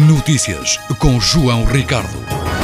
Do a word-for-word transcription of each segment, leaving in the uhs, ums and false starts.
Notícias com João Ricardo.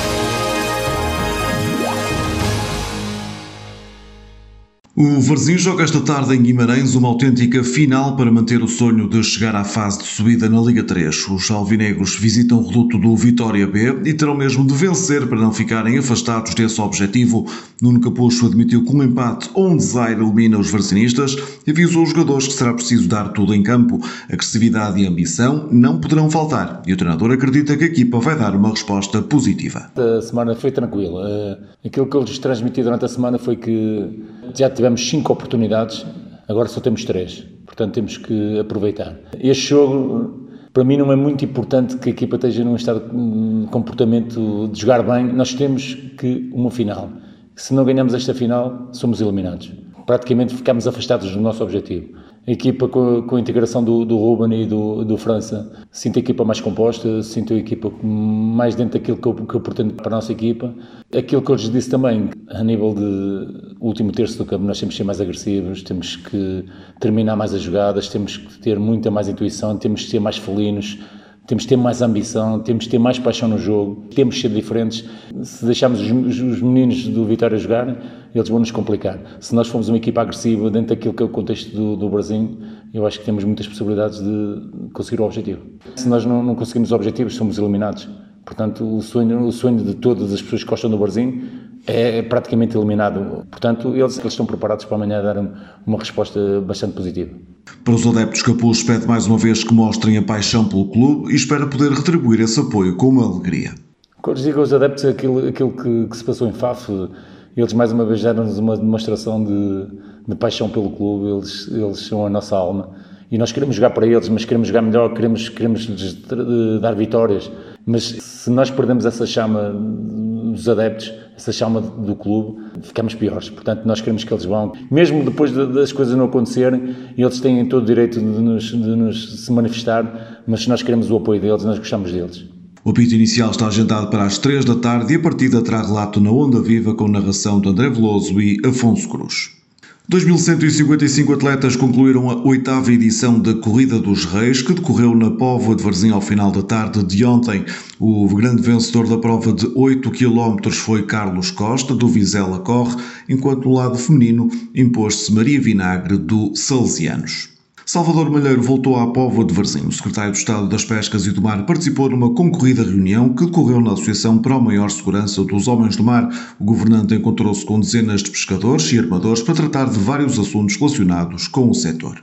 O Varzim joga esta tarde em Guimarães uma autêntica final para manter o sonho de chegar à fase de subida na Liga três. Os alvinegros visitam o reduto do Vitória B e terão mesmo de vencer para não ficarem afastados desse objetivo. Nuno Capucho admitiu que um empate ou um desaire elimina os varzinistas e avisou os jogadores que será preciso dar tudo em campo. Agressividade e ambição não poderão faltar e o treinador acredita que a equipa vai dar uma resposta positiva. A semana foi tranquila. Aquilo que eu lhes transmiti durante a semana foi que já tivemos cinco oportunidades, agora só temos três, portanto temos que aproveitar. Este jogo, para mim, não é muito importante que a equipa esteja num estado de comportamento de jogar bem, nós temos que uma final. Se não ganhamos esta final, somos eliminados. Praticamente ficamos afastados do nosso objetivo. A equipa, com, com a integração do, do Ruben e do, do França, sinto a equipa mais composta, sinto a equipa mais dentro daquilo que eu, que eu pretendo para a nossa equipa. Aquilo que eu lhes disse também, a nível de último terço do campo, nós temos que ser mais agressivos, temos que terminar mais as jogadas, temos que ter muita mais intuição, temos que ser mais felinos, temos que ter mais ambição, temos que ter mais paixão no jogo, temos que ser diferentes. Se deixarmos os, os meninos do Vitória jogarem, eles vão nos complicar. Se nós formos uma equipa agressiva dentro daquilo que é o contexto do, do Brasil, eu acho que temos muitas possibilidades de conseguir o objetivo. Se nós não, não conseguimos objetivos, somos eliminados. Portanto, o sonho, o sonho de todas as pessoas que gostam do Brasil é praticamente eliminado. Portanto, eles, eles estão preparados para amanhã dar uma resposta bastante positiva. Para os adeptos, Capucho pede mais uma vez que mostrem a paixão pelo clube e espera poder retribuir esse apoio com uma alegria. Quando eu digo aos adeptos aquilo, aquilo que, que se passou em Faf, eles mais uma vez deram-nos uma demonstração de, de paixão pelo clube, eles, eles são a nossa alma. E nós queremos jogar para eles, mas queremos jogar melhor, queremos, queremos lhes dar vitórias. Mas se nós perdemos essa chama dos adeptos, essa chama do clube, ficamos piores. Portanto, nós queremos que eles vão. Mesmo depois de, das coisas não acontecerem, eles têm todo o direito de nos, de nos se manifestar, mas se nós queremos o apoio deles, nós gostamos deles. O apito inicial está agendado para as três da tarde e a partida terá relato na Onda Viva com narração de André Veloso e Afonso Cruz. dois mil cento e cinquenta e cinco atletas concluíram a oitava edição da Corrida dos Reis, que decorreu na Póvoa de Varzim ao final da tarde de ontem. O grande vencedor da prova de oito quilómetros foi Carlos Costa, do Vizela Corre, enquanto no lado feminino impôs-se Maria Vinagre, do Salesianos. Salvador Malheiro voltou à Póvoa de Varzim. O secretário de Estado das Pescas e do Mar participou numa concorrida reunião que decorreu na Associação para a Maior Segurança dos Homens do Mar. O governante encontrou-se com dezenas de pescadores e armadores para tratar de vários assuntos relacionados com o setor.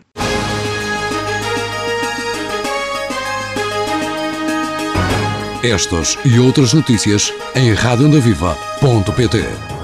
Estas e outras notícias em rádio onda viva ponto pt.